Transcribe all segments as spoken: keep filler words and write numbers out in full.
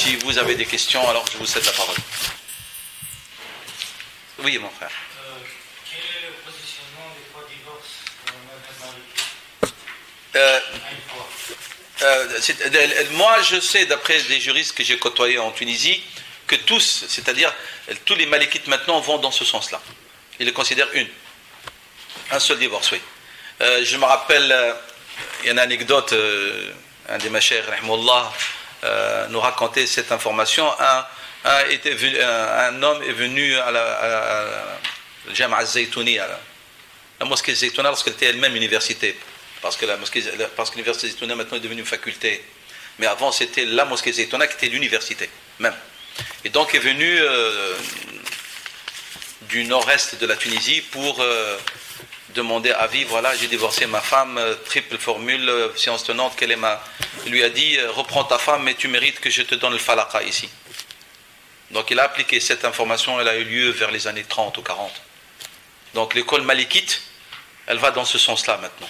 si vous avez des questions, alors je vous cède la parole. Oui, mon frère. Euh, quel est le positionnement des trois divorces dans le madhhab maliki Euh, à une fois? Euh, c'est, euh, moi, je sais, d'après des juristes que j'ai côtoyés en Tunisie, que tous, c'est-à-dire tous les malikites maintenant vont dans ce sens-là. Ils le considèrent une. Un seul divorce, oui. Euh, je me rappelle, euh, il y a une anecdote, euh, un des machers, rahimahullah, euh, nous racontait cette information. Un, un, était venu, un, un homme est venu à la, à la, à la Jama'a Zaytouni, à la, la mosquée Zaytouna, lorsqu'elle était elle-même université. Parce que, la mosquée, parce que l'université Zaytouna maintenant est devenue une faculté. Mais avant, c'était la mosquée Zaytouna qui était l'université, même. Et donc, est venu euh, du nord-est de la Tunisie pour euh, demander avis. Voilà, j'ai divorcé ma femme, euh, triple formule, euh, science tenante, quelle est ma. Il lui a dit, euh, reprends ta femme, mais tu mérites que je te donne le falaqa ici. Donc, il a appliqué cette information, elle a eu lieu vers les années trente ou quarante. Donc, l'école malikite, elle va dans ce sens-là maintenant.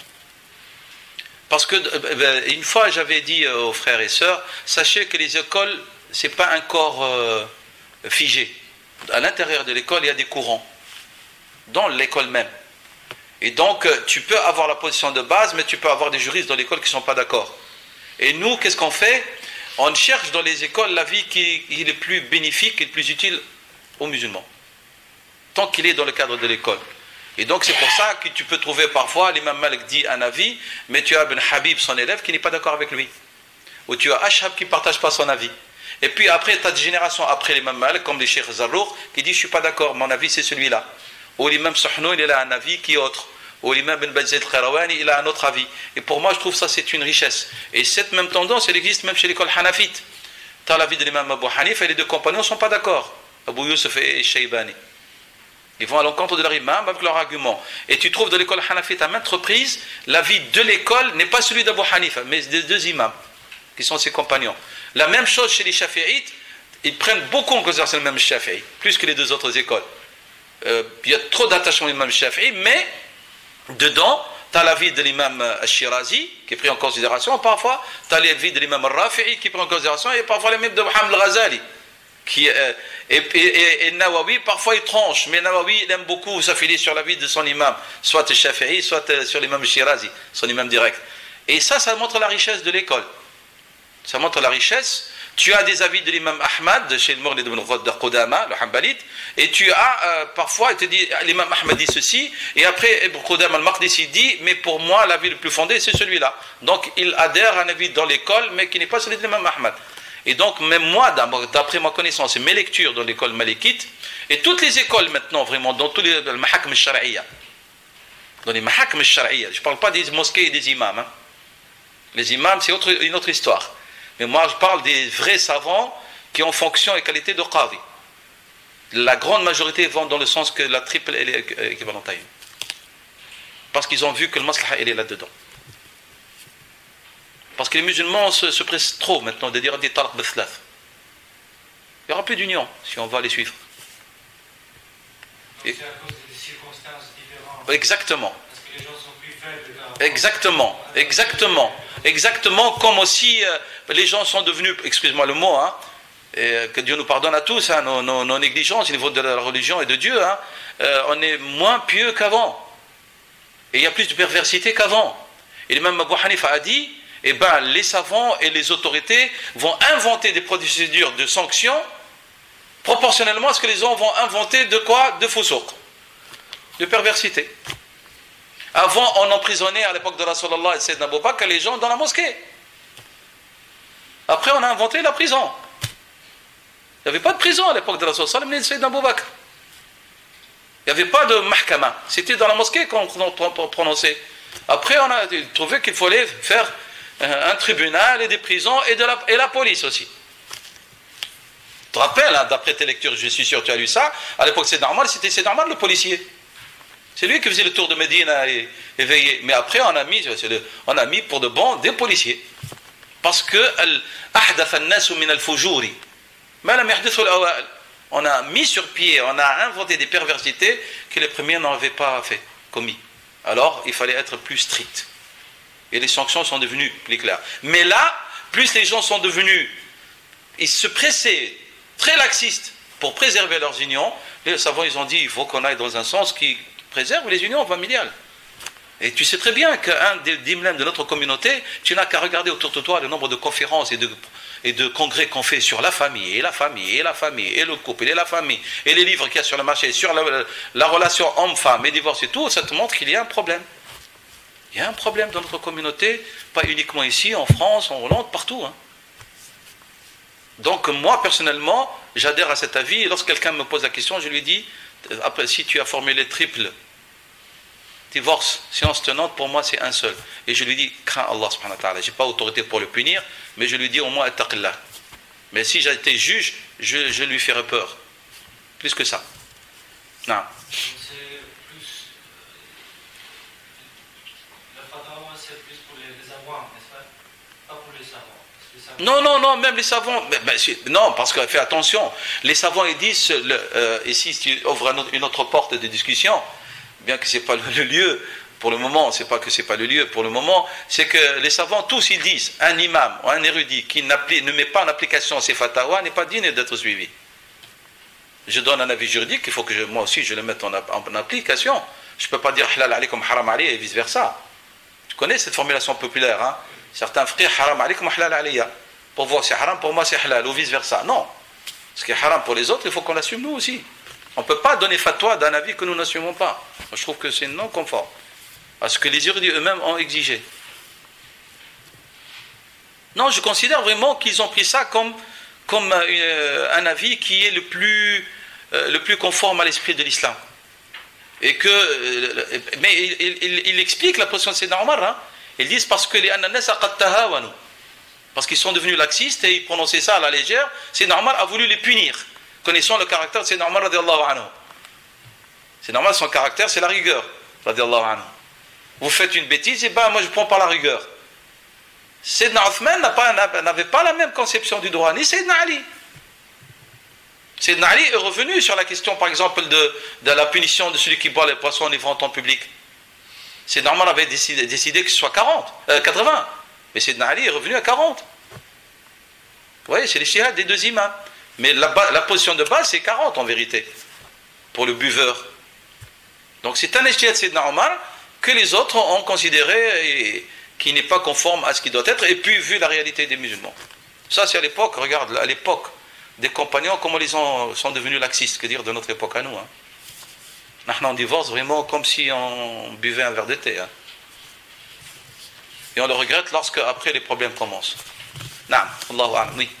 Parce que, une fois, j'avais dit aux frères et sœurs, sachez que les écoles, ce n'est pas un corps euh, figé. À l'intérieur de l'école, il y a des courants. Dans l'école même. Et donc, tu peux avoir la position de base, mais tu peux avoir des juristes dans l'école qui ne sont pas d'accord. Et nous, qu'est-ce qu'on fait? On cherche dans les écoles l'avis qui, qui est le plus bénéfique et le plus utile aux musulmans. Tant qu'il est dans le cadre de l'école. Et donc c'est pour ça que tu peux trouver parfois l'imam Malik dit un avis, mais tu as Ibn Habib, son élève, qui n'est pas d'accord avec lui. Ou tu as Ashab qui ne partage pas son avis. Et puis après, tu as des générations après l'imam Malik, comme les Cheikh Zarrour, qui dit je ne suis pas d'accord, mon avis c'est celui-là. Ou l'imam Suhnoun, il a un avis qui est autre. Ou l'imam Ben Bazid al-Khairawani, il a un autre avis. Et pour moi, je trouve ça c'est une richesse. Et cette même tendance, elle existe même chez l'école Hanafite. Tu as l'avis de l'imam Abu Hanif et les deux compagnons ne sont pas d'accord. Abu Yusuf et Shaybani. Ils vont à l'encontre de leur imam avec leur argument. Et tu trouves dans l'école Hanafite à maintes reprises, l'avis de l'école n'est pas celui d'Abu Hanifa, mais des deux imams, qui sont ses compagnons. La même chose chez les Shafi'ites, ils prennent beaucoup en considération le même Shafi'i, plus que les deux autres écoles. Euh, il y a trop d'attachement à l'imam Shafi'i, mais dedans, tu as l'avis de l'imam Al-Shirazi, qui est pris en considération, parfois, tu as l'avis de l'imam Al-Rafi'i, qui est pris en considération, et parfois l'avis de Muhammad Al-Ghazali. Qui, euh, et, et, et, et Nawawi, parfois il tranche, mais Nawawi il aime beaucoup s'affiler sur l'avis de son imam, soit Shafi'i, soit euh, sur l'imam Shirazi, son imam direct. Et ça, ça montre la richesse de l'école. Ça montre la richesse. Tu as des avis de l'imam Ahmad, chez le Mourni ibn Qudama, le Hanbalite, et tu as euh, parfois, il te dit, l'imam Ahmad dit ceci, et après Ibn Qudama al-Maqdisi dit, mais pour moi, l'avis le plus fondé, c'est celui-là. Donc il adhère à un avis dans l'école, mais qui n'est pas celui de l'imam Ahmad. Et donc, même moi, d'après ma connaissance et mes lectures dans l'école malikite, et toutes les écoles maintenant, vraiment, dans tous les mahakm al-shar'iyya, dans les mahakm al-shar'iyya, je ne parle pas des mosquées et des imams. Hein. Les imams, c'est autre, une autre histoire. Mais moi, je parle des vrais savants qui ont fonction et qualité de qadi. La grande majorité vont dans le sens que la triple elle est équivalente à une. Parce qu'ils ont vu que le maslaha, elle est là-dedans. Parce que les musulmans se, se pressent trop maintenant de dire des talq b'thalath. Il n'y aura plus d'union si on va les suivre. Donc, et, c'est à cause des circonstances différentes. Exactement. Parce que les gens sont plus faibles. Exactement. Exactement. Exactement. Comme aussi euh, les gens sont devenus, excuse-moi le mot, hein, et que Dieu nous pardonne à tous, hein, nos, nos, nos négligences au niveau de la religion et de Dieu, hein, euh, on est moins pieux qu'avant. Et il y a plus de perversité qu'avant. Et même Abu Hanifa a dit, eh ben, les savants et les autorités vont inventer des procédures de sanctions proportionnellement à ce que les gens vont inventer de quoi? De fousouk, de perversité. Avant, on emprisonnait à l'époque de Rasulallah et Sayyidina Abu Bakr les gens dans la mosquée. Après, on a inventé la prison. Il n'y avait pas de prison à l'époque de Rasulallah et Sayyidina Abu Bakr. Il n'y avait pas de mahkama. C'était dans la mosquée qu'on prononçait. Après, on a trouvé qu'il fallait faire un tribunal et des prisons et, de la, et la police aussi. Tu te rappelles, hein, d'après tes lectures, je suis sûr que tu as lu ça, à l'époque c'est normal, c'était c'est normal le policier. C'est lui qui faisait le tour de Médine et, et veillait. Mais après on a mis, le, on a mis pour de bon des policiers. Parce que on a mis sur pied, on a inventé des perversités que les premiers n'avaient pas fait, commis. Alors il fallait être plus strict. Et les sanctions sont devenues plus claires. Mais là, plus les gens sont devenus ils se pressaient, très laxistes, pour préserver leurs unions. Les savants, ils ont dit, il faut qu'on aille dans un sens qui préserve les unions familiales. Et tu sais très bien qu'un des d'imams de notre communauté, tu n'as qu'à regarder autour de toi le nombre de conférences et de, et de congrès qu'on fait sur la famille, et la famille, et la famille, et le couple, et la famille, et les livres qu'il y a sur le marché, sur la, la relation homme-femme, et divorce et tout, ça te montre qu'il y a un problème. Il y a un problème dans notre communauté, pas uniquement ici, en France, en Hollande, partout. Hein. Donc moi, personnellement, j'adhère à cet avis, et lorsque quelqu'un me pose la question, je lui dis, après, si tu as formulé triple divorce, séance tenante, pour moi c'est un seul. Et je lui dis, crains Allah subhanahu wa ta'ala. Je n'ai pas autorité pour le punir, mais je lui dis au moins attaqillah. Mais si j'ai été juge, je, je lui ferai peur. Plus que ça. Non. C'est plus. La fatawa, c'est plus pour les, les savants, n'est-ce pas? Pas pour les savants. Les savants. Non, non, non, même les savants. Ben, ben, non, parce que fais attention. Les savants, ils disent, le, euh, ici, si tu ouvres un autre, une autre porte de discussion, bien que ce n'est pas le lieu, pour le moment, c'est pas que ce n'est pas le lieu, pour le moment, c'est que les savants, tous, ils disent, un imam ou un érudit qui ne met pas en application ces fatwas n'est pas digne d'être suivi. Je donne un avis juridique, il faut que je, moi aussi je le mette en, en application. Je ne peux pas dire halal alaykum haram alayya et vice-versa. Tu connais cette formulation populaire, hein? Certains frères, haram alaykum halal alayya. Pour voir c'est haram, pour moi c'est halal, ou vice-versa. Non. Ce qui est haram pour les autres, il faut qu'on l'assume nous aussi. On ne peut pas donner fatwa d'un avis que nous n'assumons pas. Moi, je trouve que c'est non conforme à ce que les érudits eux-mêmes ont exigé. Non, je considère vraiment qu'ils ont pris ça comme, comme euh, un avis qui est le plus, euh, le plus conforme à l'esprit de l'islam. Et que, euh, mais il, il, il explique la position de Sayyidina Omar. Hein. Ils disent parce que les ananas qad tahawanu, parce qu'ils sont devenus laxistes et ils prononçaient ça à la légère. Sayyidina Omar a voulu les punir. Connaissant le caractère de Sayyidina Omar radiallahu anhu. C'est normal, son caractère, c'est la rigueur radiallahu anhu. Vous faites une bêtise, et ben moi je prends par la rigueur. Sayyidina Othman n'avait pas la même conception du droit, ni Sayyidina Ali. Sayyidina Ali est revenu sur la question, par exemple, de, de la punition de celui qui boit les poissons en livrant en public. Sayyidina Omar avait décidé, décidé que ce soit quarante, euh, quatre-vingts. Mais Sayyidina Ali est revenu à quarante. Vous voyez, c'est les shihad des deux imams. Mais la, la position de base, c'est quarante en vérité, pour le buveur. Donc c'est un ijtihad de Sayyidina Omar que les autres ont considéré et qui n'est pas conforme à ce qui doit être, et puis vu la réalité des musulmans. Ça c'est à l'époque, regarde, à l'époque des compagnons, comment ils ont, sont devenus laxistes, que dire de notre époque à nous. Hein. Maintenant on divorce vraiment comme si on buvait un verre de thé. Hein. Et on le regrette lorsque après les problèmes commencent. Naam, Allahu a'lam, oui.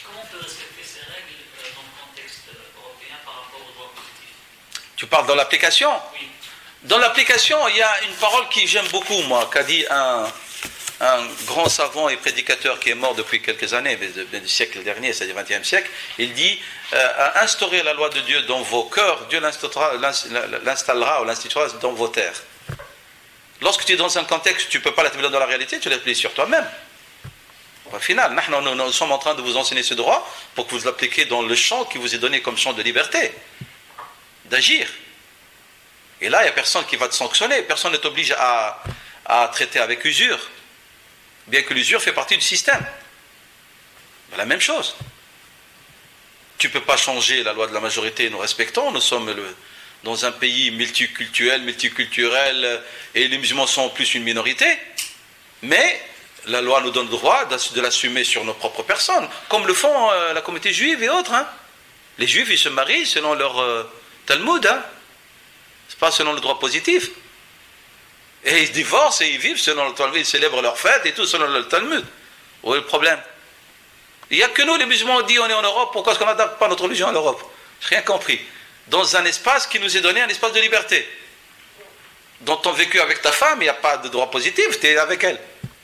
Tu parles dans l'application? Oui. Dans l'application, il y a une parole que j'aime beaucoup, moi, qu'a dit un, un grand savant et prédicateur qui est mort depuis quelques années, mais du siècle dernier, c'est-à-dire du vingtième siècle. Il dit euh, instaurer la loi de Dieu dans vos cœurs, Dieu l'installera ou l'instituera dans vos terres. Lorsque tu es dans un contexte, tu ne peux pas l'appliquer dans la réalité, tu l'appliques sur toi-même. Au final, nous, nous, nous sommes en train de vous enseigner ce droit pour que vous l'appliquiez dans le champ qui vous est donné comme champ de liberté, d'agir. Et là, il n'y a personne qui va te sanctionner, personne ne t'oblige à, à traiter avec usure, bien que l'usure fait partie du système. La même chose. Tu ne peux pas changer la loi de la majorité, nous respectons, nous sommes le, dans un pays multiculturel, multiculturel, et les musulmans sont en plus une minorité, mais la loi nous donne le droit de l'assumer sur nos propres personnes, comme le font euh, la communauté juive et autres. Hein. Les juifs, ils se marient selon leur euh, Talmud, hein. C'est pas selon le droit positif. Et ils divorcent et ils vivent selon le Talmud, ils célèbrent leurs fêtes et tout selon le Talmud. Où est le problème? Il n'y a que nous, les musulmans, on dit on est en Europe, pourquoi est-ce qu'on n'adapte pas notre religion à l'Europe? Je n'ai rien compris. Dans un espace qui nous est donné, un espace de liberté. Dans ton vécu avec ta femme, il n'y a pas de droit positif, tu es avec elle.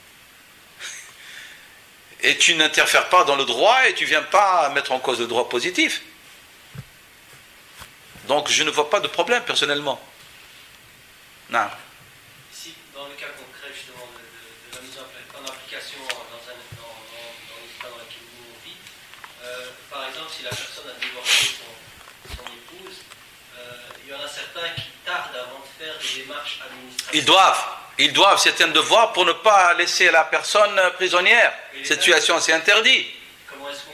Et tu n'interfères pas dans le droit et tu ne viens pas mettre en cause le droit positif. Donc je ne vois pas de problème personnellement. Non. Ici, dans le cas concret justement de, de, de la mise en, en application dans, un, dans, dans, dans l'état dans lequel nous vit, euh, par exemple, si la personne a divorcé son, son épouse, euh, il y en a certains qui tardent avant de faire des démarches administratives. Ils doivent, ils doivent, c'est un devoir pour ne pas laisser la personne prisonnière. Cette situation, c'est interdit. Comment est-ce qu'on fait alors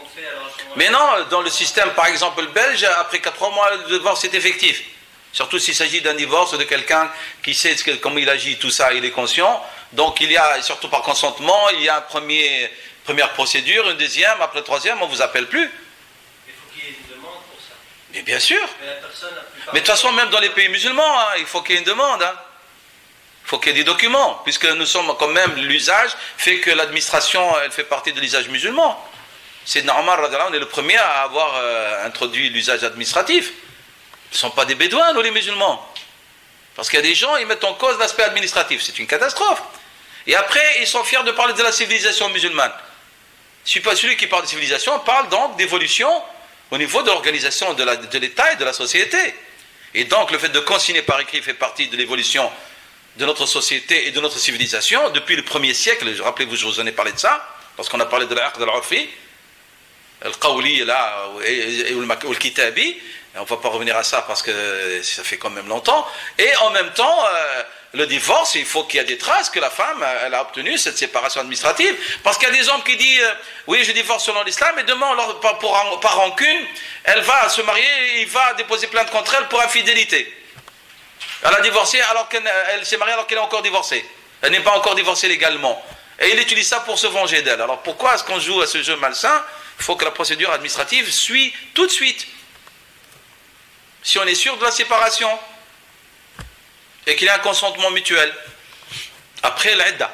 Mais non, dans le système, par exemple, belge, après quatre mois, le divorce est effectif. Surtout s'il s'agit d'un divorce de quelqu'un qui sait comment il agit, tout ça, il est conscient. Donc il y a, surtout par consentement, il y a une premier, première procédure, une deuxième, après la troisième, on ne vous appelle plus. Il faut qu'il y ait une demande pour ça. Mais bien sûr. Mais la personne n'a plus. Mais de toute façon, même dans les pays musulmans, hein, il faut qu'il y ait une demande. Hein. Il faut qu'il y ait des documents, puisque nous sommes quand même, l'usage fait que l'administration, elle fait partie de l'usage musulman. C'est normal, on est le premier à avoir euh, introduit l'usage administratif. Ce ne sont pas des bédouins, nous les musulmans. Parce qu'il y a des gens, ils mettent en cause l'aspect administratif. C'est une catastrophe. Et après, ils sont fiers de parler de la civilisation musulmane. Celui qui parle de civilisation parle donc d'évolution au niveau de l'organisation de l'État et de la société. Et donc, le fait de consigner par écrit fait partie de l'évolution de notre société et de notre civilisation depuis le premier siècle. Rappelez-vous, je vous en ai parlé de ça, parce qu'on a parlé de l'aqd al-urfi, al-qawli là, et le kitabi. On ne va pas revenir à ça parce que ça fait quand même longtemps. Et en même temps, euh, le divorce, il faut qu'il y ait des traces que la femme elle a obtenu cette séparation administrative. Parce qu'il y a des hommes qui disent euh, oui, je divorce selon l'islam, et demain, alors, par, pour, par rancune, elle va se marier et il va déposer plainte contre elle pour infidélité. Elle a divorcé alors qu'elle elle s'est mariée alors qu'elle est encore divorcée. Elle n'est pas encore divorcée légalement. Et il utilise ça pour se venger d'elle. Alors pourquoi est-ce qu'on joue à ce jeu malsain? Il faut que la procédure administrative suit tout de suite. Si on est sûr de la séparation et qu'il y a un consentement mutuel, après l'idda,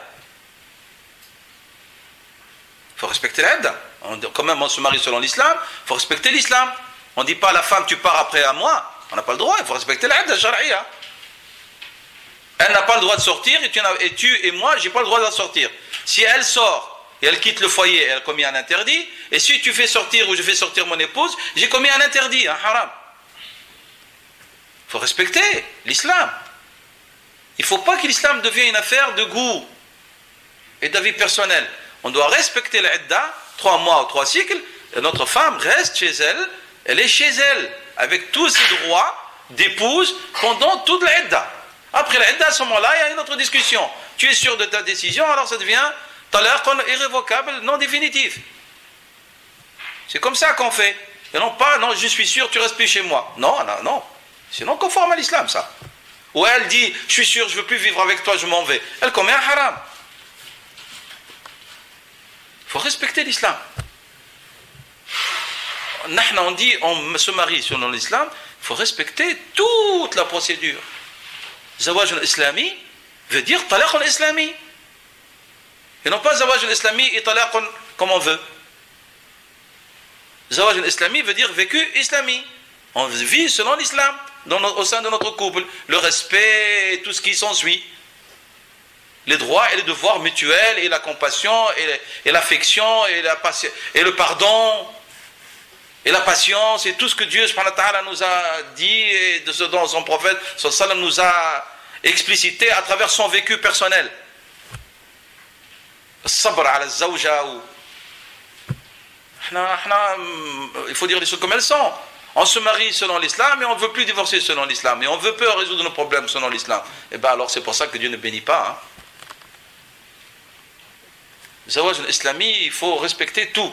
il faut respecter l'idda. Quand même, on se marie selon l'islam, il faut respecter l'islam. On ne dit pas à la femme, tu pars après à moi. On n'a pas le droit, il faut respecter l'idda shari'a. Elle n'a pas le droit de sortir et tu, et, tu, et moi, je n'ai pas le droit de la sortir. Si elle sort et elle quitte le foyer, elle a commis un interdit. Et si tu fais sortir ou je fais sortir mon épouse, j'ai commis un interdit, un haram. Il faut respecter l'islam. Il ne faut pas que l'islam devienne une affaire de goût et d'avis personnel. On doit respecter l'idda, trois mois ou trois cycles, et notre femme reste chez elle, elle est chez elle, avec tous ses droits d'épouse pendant toute l'idda. Après l'idda, à ce moment-là, il y a une autre discussion. Tu es sûr de ta décision, alors ça devient talaq irrévocable, non définitif. C'est comme ça qu'on fait. Et non pas, non, je suis sûr, tu restes plus chez moi. Non, non, non. C'est non conforme à l'islam, ça. Ou elle dit, je suis sûr, je ne veux plus vivre avec toi, je m'en vais. Elle commet un haram. Il faut respecter l'islam. On dit, on se marie selon l'islam, il faut respecter toute la procédure. Zawaj al-islami veut dire talaq al-islami. Et non pas zawaj al-islami et talaq comme on veut. Zawaj al-islami veut dire vécu islami. On vit selon l'islam. Dans notre, au sein de notre couple, le respect et tout ce qui s'ensuit, les droits et les devoirs mutuels et la compassion et, et l'affection et, la, et le pardon et la patience et tout ce que Dieu subhanahu wa ta'ala nous a dit et de ce dont son prophète sallallahu alayhi wa sallam nous a explicité à travers son vécu personnel. Sabr ala zawja. Il faut dire les choses comme elles sont. On se marie selon l'islam et on ne veut plus divorcer selon l'islam. Et on veut peu résoudre nos problèmes selon l'islam. Et bien alors c'est pour ça que Dieu ne bénit pas. Le zawaj al-islami, il faut respecter tout.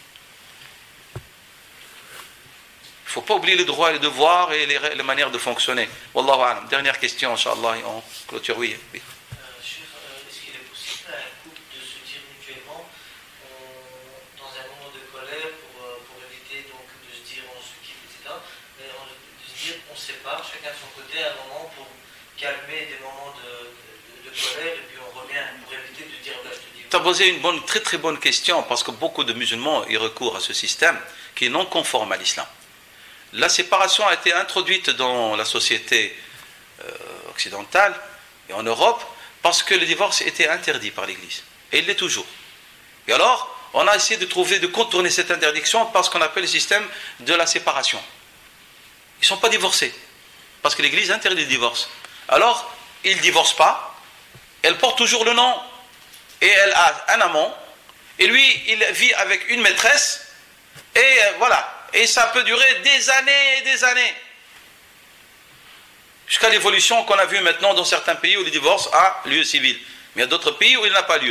Il ne faut pas oublier les droits et les devoirs et les, les manières de fonctionner. Wallahu a'lam. Dernière question, Inch'Allah, et on clôture. Oui. oui. Est-ce qu'il est possible à un couple de se dire mutuellement dans un moment de colère pour, pour éviter donc de se dire on se quitte, et cetera. Mais on, de se dire on se sépare, chacun de son côté, à un moment pour calmer des moments de, de, de colère et puis on revient pour éviter de dire là je te dis. Tu as posé une bonne, très très bonne question parce que beaucoup de musulmans y recourent à ce système qui est non conforme à l'islam. La séparation a été introduite dans la société euh, occidentale et en Europe parce que le divorce était interdit par l'Église. Et il l'est toujours. Et alors, on a essayé de trouver, de contourner cette interdiction par ce qu'on appelle le système de la séparation. Ils ne sont pas divorcés parce que l'Église interdit le divorce. Alors, ils ne divorcent pas. Elle porte toujours le nom et elle a un amant. Et lui, il vit avec une maîtresse. Et euh, voilà. Et ça peut durer des années et des années. Jusqu'à l'évolution qu'on a vue maintenant dans certains pays où le divorce a lieu civil. Mais il y a d'autres pays où il n'a pas lieu.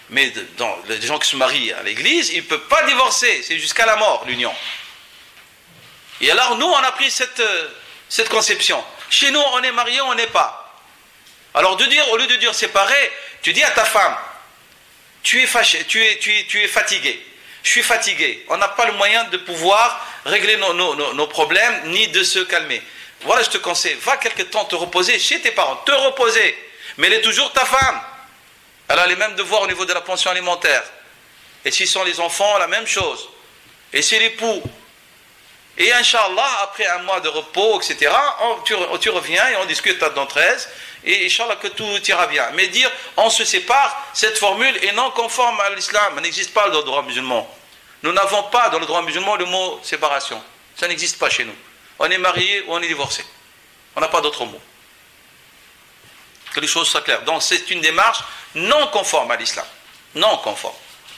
Mais dans les gens qui se marient à l'église, ils ne peuvent pas divorcer, c'est jusqu'à la mort l'union. Et alors nous, on a pris cette, cette conception. Chez nous, on est marié, on n'est pas. Alors de dire, au lieu de dire séparé, tu dis à ta femme, tu es fâché, tu es, tu es, tu es fatigué. Je suis fatigué. On n'a pas le moyen de pouvoir régler nos, nos, nos problèmes, ni de se calmer. Voilà, je te conseille, va quelque temps te reposer chez tes parents, te reposer. Mais elle est toujours ta femme. Elle a les mêmes devoirs au niveau de la pension alimentaire. Et si ce sont les enfants, la même chose. Et c'est l'époux. Et Inch'Allah, après un mois de repos, et cetera, on, tu, tu reviens et on discute d'entre elles. Et Inch'Allah que tout ira bien. Mais dire on se sépare, cette formule est non conforme à l'islam. Elle n'existe pas dans le droit musulman. Nous n'avons pas dans le droit musulman le mot séparation. Ça n'existe pas chez nous. On est marié ou on est divorcé. On n'a pas d'autre mot. Que les choses soient claires. Donc c'est une démarche non conforme à l'islam. Non conforme.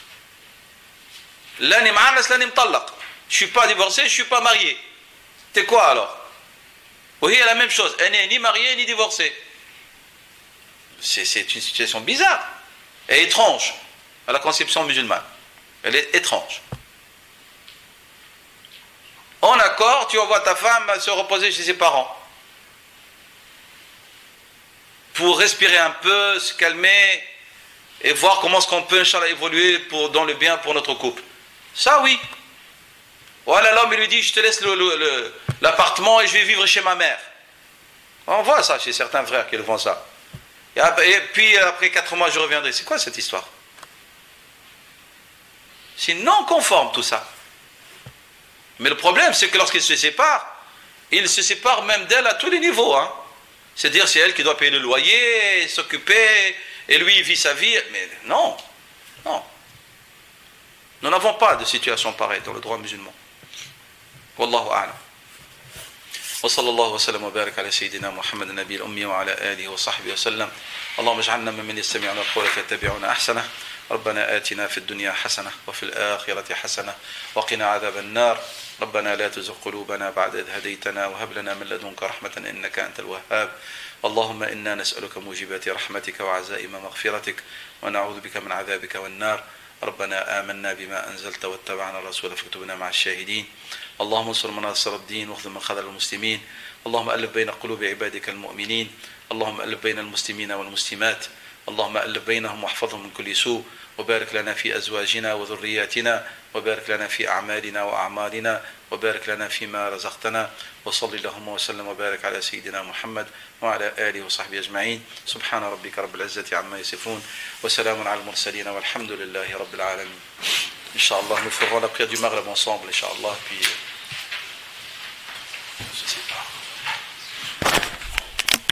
Je ne suis pas divorcé, je ne suis pas marié. T'es quoi alors? Oui, il y a la même chose. Elle n'est ni mariée ni divorcée. C'est, c'est une situation bizarre et étrange à la conception musulmane. Elle est étrange. En accord, tu envoies ta femme se reposer chez ses parents pour respirer un peu, se calmer et voir comment est-ce qu'on peut Inch'Allah évoluer pour, dans le bien pour notre couple. Ça oui. Voilà, l'homme il lui dit je te laisse le, le, le, l'appartement et je vais vivre chez ma mère. On voit ça chez certains frères qui le font ça. Et, après, et puis après quatre mois je reviendrai. C'est quoi cette histoire? C'est non conforme tout ça. Mais le problème c'est que lorsqu'ils se séparent, ils se séparent même d'elle à tous les niveaux. Hein. C'est-à-dire c'est elle qui doit payer le loyer, s'occuper, et lui il vit sa vie. Mais non, non. Nous n'avons pas de situation pareille dans le droit musulman. Wallahu a'lam. وصلى الله وسلم وبارك على سيدنا محمد النبي الأمي وعلى آله وصحبه وسلم اللهم اجعلنا ممن يستمعون القول فيتبعون أحسنه ربنا آتنا في الدنيا حسنة وفي الآخرة حسنة وقنا عذاب النار ربنا لا تزغ قلوبنا بعد إذ هديتنا وهب لنا من لدنك رحمة إنك أنت الوهاب اللهم إنا نسألك موجبات رحمتك وعزائم مغفرتك ونعوذ بك من عذابك والنار ربنا آمنا بما أنزلت واتبعنا الرسول فاكتبنا مع الشاهدين اللهم انصر من نصر الدين واخذل من خذل المسلمين اللهم ألف بين قلوب عبادك المؤمنين اللهم ألف بين المسلمين والمسلمات اللهم ألف بينهم واحفظهم من كل سوء وبارك لنا في أزواجنا وذرياتنا وبارك لنا في أعمالنا وأعمالنا وبارك لنا فيما رزقتنا وصل اللهم وسلم وبارك على سيدنا محمد وعلى آله وصحبه أجمعين سبحان ربك رب العزة عما يصفون وسلام على المرسلين والحمد لله رب العالمين. Inch'Allah, nous ferons la prière du Maghreb ensemble, Inch'Allah, puis je sais pas.